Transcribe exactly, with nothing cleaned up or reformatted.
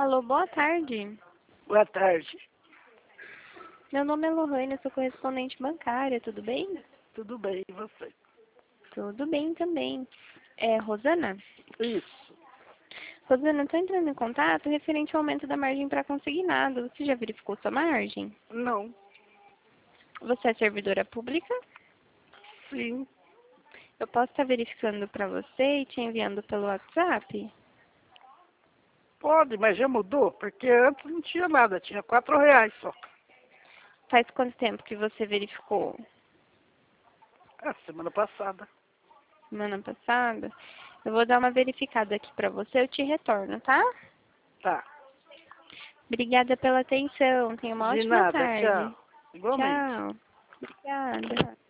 Alô, boa tarde. Boa tarde. Meu nome é Lohane, eu sou correspondente bancária, tudo bem? Tudo bem, e você? Tudo bem também. É, Rosana? Isso. Rosana, eu estou entrando em contato referente ao aumento da margem para consignado. Você já verificou sua margem? Não. Você é servidora pública? Sim. Eu posso estar verificando para você e te enviando pelo WhatsApp? Pode, mas já mudou, porque antes não tinha nada, tinha quatro reais só. Faz quanto tempo que você verificou? Ah, semana passada. Semana passada? Eu vou dar uma verificada aqui para você, eu te retorno, tá? Tá. Obrigada pela atenção. Tenha uma De ótima nada, tarde. tchau. Igualmente. Tchau. Obrigada.